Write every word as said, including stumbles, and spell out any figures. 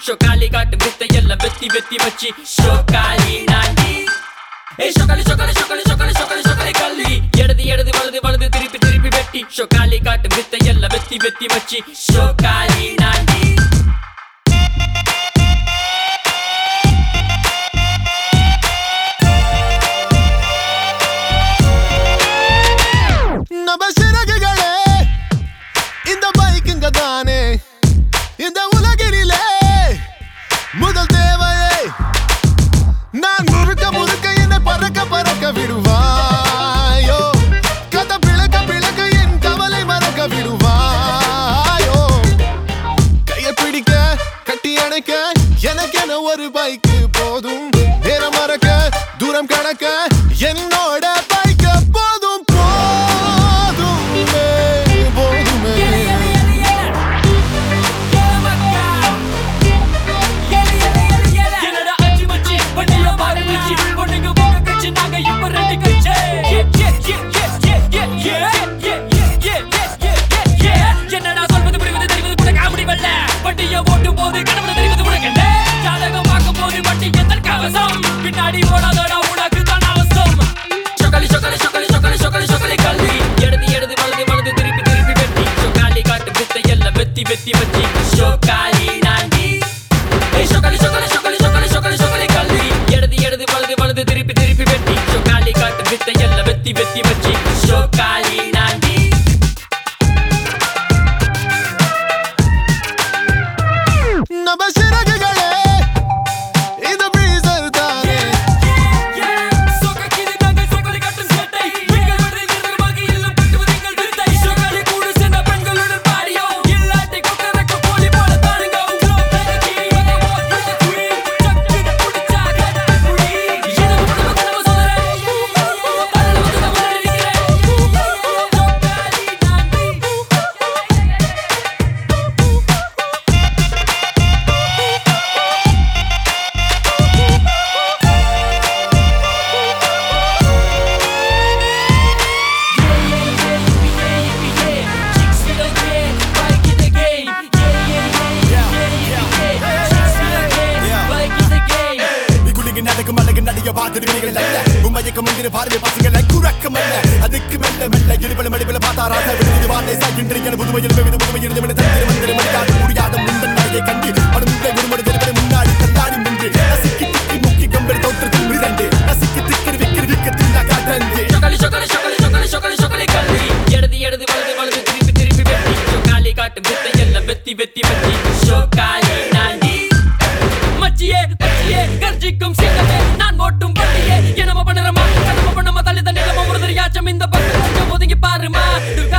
ஷோக்காலி காட்டு வித்தை எல்லாம் வெத்தி வெத்தி வச்சு ஷோக்காலி நாண்டி ஏய் ஷோக்காலி ஷோக்காலி ஷோக்காலி ஷோக்காலி ஷோக்காலி ஷோக்காலி கல்லி இடது இடது வலது வலது திருப்பி திருப்பி வெட்டி ஷோக்காலி காட்டு வித்தை எல்லாம் வெத்தி வெத்தி வச்சு ஷோக்காலி நாண்டி இந்த உலகினிலே முதல் தேவையை நான் முறுக்க முறுக்க என்னை பறக்க பறக்க விடுவாயோ கதை பிளக்க பிளக்க என் கவலை மறக்க விடுவாயோ கையை பிடிக்க கட்டி அணைக்க எனக்கென ஒரு பைக்கு போதும் நேரம் மறக்க தூரம் கடக்க என்னோட பைக்க போதும் போதுமே போதுமே பின்னாடி ஓடாதடா உனக்கு தான் அவசரம் ஷோக்காலி ஷோக்காலி ஷோக்காலி ஷோக்காலி ஷோக்காலி ஷோக்காலி கல்லி இடது இடது வலது வலது திருப்பி திருப்பி வெட்டி ஷோக்காலி காட்டு வித்தை எல்லாம் வெத்தி வெத்தி வச்சு ஷோக்காலி நாண்டி ஏய் ஷோக்காலி ஷோக்காலி ஷோக்காலி ஷோக்காலி ஷோக்காலி ஷோக்காலி கல்லி இடது இடது வலது வலது திருப்பி திருப்பி வெட்டி ஷோக்காலி காட்டு வித்தை எல்லாம் வெத்தி வெத்தி வச்சு ஷோக்காலி நாண்டி நம்ம சிறகுகளே அதுக்கு மெல்ல மெல்ல இடுபல மடிபல பார்த்தாராச விடுதி வார்த்தை சாகின்றீங்க புதுமையில் வெவ்வேறு புதுமையில் இருந்து தந்திர மந்திர மடிக்காது முடியாத முந்தன் மழையை கண்டு அடுத்த குருமடு தெரிவிட முன்னாடி தந்தாடி நின்று ரசிக்கு திக்கி முக்கி கம்பெனி தோற்றத்தில் மிரண்டு ரசிக்கு திக்கி விக்கிரி விக்கத்தில் நகாதந்து ஷோக்காலி ஷோக்காலி ஷோக்காலி ஷோக்காலி ஷோக்காலி ஷோக்காலி கல்லி இடது இடது வலது வலது திருப்பி திருப்பி வெட்டி ஷோக்காலி காட்டு வித்தை எல்லாம் வெத்தி வெத்தி வெட்டி ஷோக்காலி நாண்டி மச்சியே மச்சியே கர்ஜிக்கும் சிங்கமே நான் ஓட்டும் பட்டியே என்னமோ பண்ணுறமா கனமோ பண்ணமா தள்ளி தண்ணி நம்ம முருதறியாச்சம் இந்த பக்கம் ஒதுங்கி பாருமா